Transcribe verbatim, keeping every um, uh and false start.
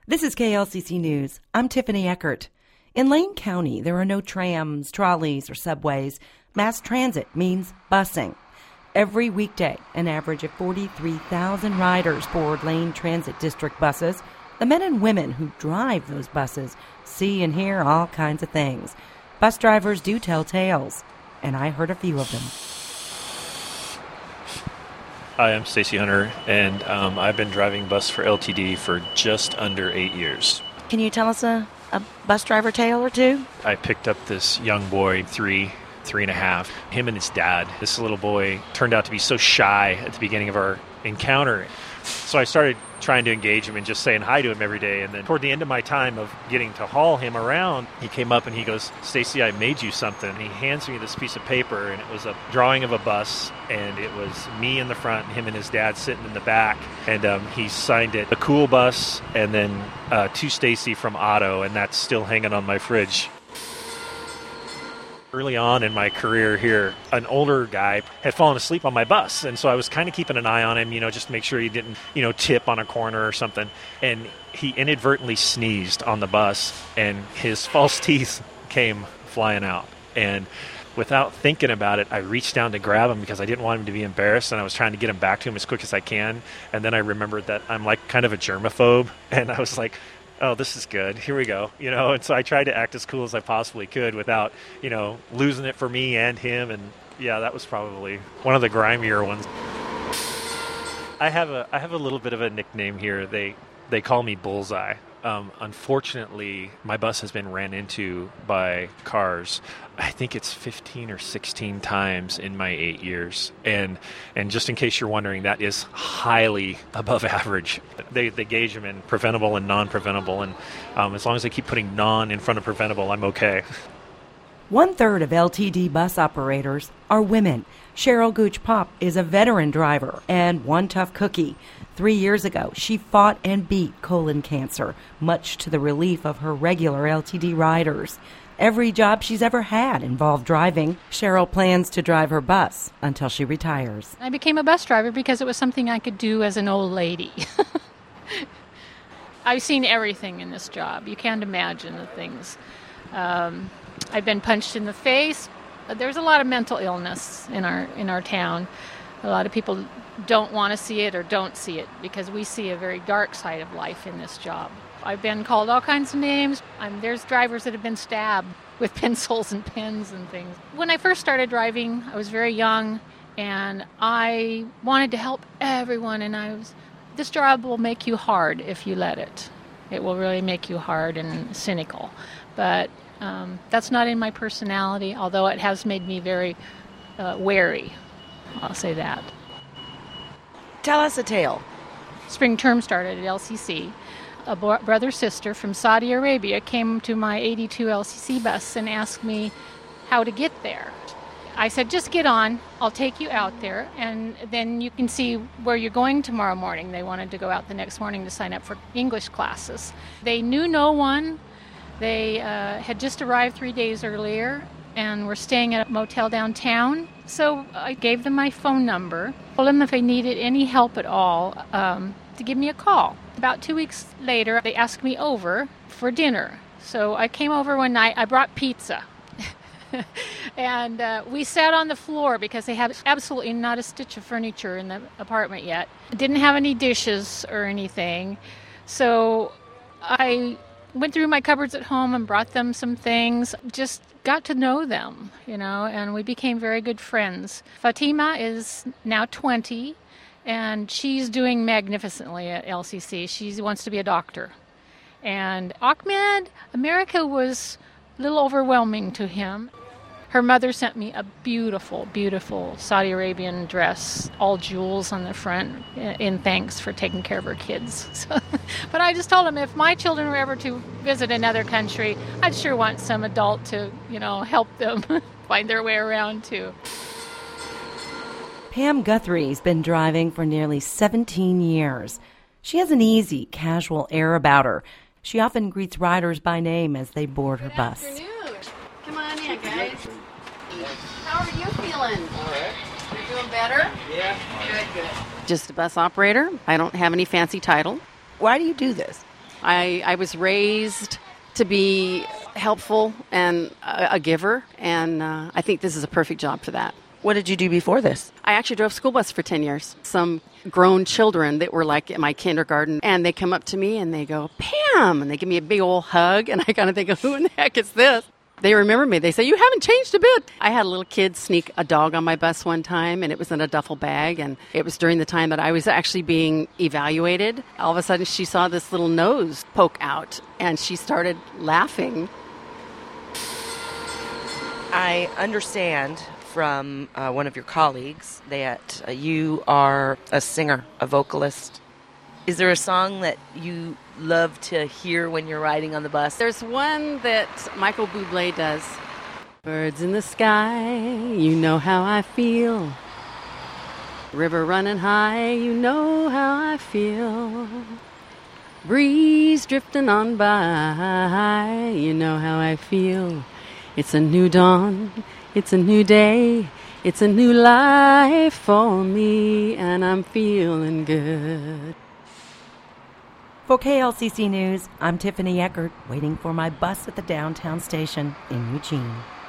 This is K L C C News. I'm Tiffany Eckert. In Lane County, there are no trams, trolleys, or subways. Mass transit means busing. Every weekday, an average of forty-three thousand riders board Lane Transit District buses. The men and women who drive those buses see and hear all kinds of things. Bus drivers do tell tales, and I heard a few of them. Hi, I'm Stacy Hunter, and um, I've been driving bus for L T D for just under eight years. Can you tell us a, a bus driver tale or two? I picked up this young boy, three, three and a half, him and his dad. This little boy turned out to be so shy at the beginning of our encounter. So I started trying to engage him and just saying hi to him every day. And then toward the end of my time of getting to haul him around, he came up and he goes, "Stacy, I made you something." And he hands me this piece of paper, and it was a drawing of a bus, and it was me in the front and him and his dad sitting in the back. And um, he signed it, "A Cool Bus," and then uh, "To Stacy from Otto," and that's still hanging on my fridge. Early on in my career here, an older guy had fallen asleep on my bus, and so I was kind of keeping an eye on him, you know, just to make sure he didn't, you know, tip on a corner or something. And he inadvertently sneezed on the bus, and his false teeth came flying out. And without thinking about it, I reached down to grab him because I didn't want him to be embarrassed, and I was trying to get him back to him as quick as I can. And then I remembered that I'm like kind of a germaphobe, and I was like, oh, this is good. Here we go. You know, and so I tried to act as cool as I possibly could without, you know, losing it for me and him. And yeah, that was probably one of the grimier ones. I have a I have a little bit of a nickname here. They they call me Bullseye. Um, unfortunately, my bus has been ran into by cars. I think it's fifteen or sixteen times in my eight years. And and just in case you're wondering, that is highly above average. They they gauge them in preventable and non-preventable. And um, as long as they keep putting non in front of preventable, I'm okay. One-third of L T D bus operators are women. Cheryl Gooch-Pop is a veteran driver and one tough cookie. Three years ago, she fought and beat colon cancer, much to the relief of her regular L T D riders. Every job she's ever had involved driving. Cheryl plans to drive her bus until she retires. I became a bus driver because it was something I could do as an old lady. I've seen everything in this job. You can't imagine the things. Um, I've been punched in the face. There's a lot of mental illness in our in our town. A lot of people don't want to see it or don't see it because we see a very dark side of life in this job. I've been called all kinds of names. I'm, there's drivers that have been stabbed with pencils and pens and things. When I first started driving, I was very young, and I wanted to help everyone, and I was, this job will make you hard if you let it. It will really make you hard and cynical. But um, that's not in my personality, although it has made me very uh, wary. I'll say that. Tell us a tale. Spring term started at L C C. A bo- brother-sister from Saudi Arabia came to my eighty-two L C C bus and asked me how to get there. I said, just get on. I'll take you out there, and then you can see where you're going tomorrow morning. They wanted to go out the next morning to sign up for English classes. They knew no one. They uh, had just arrived three days earlier and were staying at a motel downtown. So I gave them my phone number, told them if they needed any help at all, um, to give me a call. About two weeks later, they asked me over for dinner. So I came over one night. I brought pizza. and uh, we sat on the floor because they had absolutely not a stitch of furniture in the apartment yet. Didn't have any dishes or anything. So I went through my cupboards at home and brought them some things. Just got to know them, you know, and we became very good friends. Fatima is now twenty. And she's doing magnificently at L C C. She wants to be a doctor. And Ahmed, America was a little overwhelming to him. Her mother sent me a beautiful, beautiful Saudi Arabian dress, all jewels on the front, in thanks for taking care of her kids. So, but I just told him if my children were ever to visit another country, I'd sure want some adult to, you know, help them find their way around too. Pam Guthrie's been driving for nearly seventeen years. She has an easy, casual air about her. She often greets riders by name as they board her bus. Good afternoon. Come on in, guys. How are you feeling? All right. You're doing better? Yeah. Good, good. Just a bus operator. I don't have any fancy title. Why do you do this? I, I was raised to be helpful and a, a giver, and uh, I think this is a perfect job for that. What did you do before this? I actually drove school bus for ten years. Some grown children that were like in my kindergarten, and they come up to me and they go, Pam, and they give me a big old hug, and I kind of think, who in the heck is this? They remember me. They say, you haven't changed a bit. I had a little kid sneak a dog on my bus one time, and it was in a duffel bag, and it was during the time that I was actually being evaluated. All of a sudden, she saw this little nose poke out, and she started laughing. I understand from uh, one of your colleagues that uh, you are a singer, a vocalist. Is there a song that you love to hear when you're riding on the bus? There's one that Michael Bublé does. Birds in the sky, you know how I feel. River running high, you know how I feel. Breeze drifting on by, you know how I feel. It's a new dawn, it's a new day, it's a new life for me, and I'm feeling good. For K L C C News, I'm Tiffany Eckert, waiting for my bus at the downtown station in Eugene.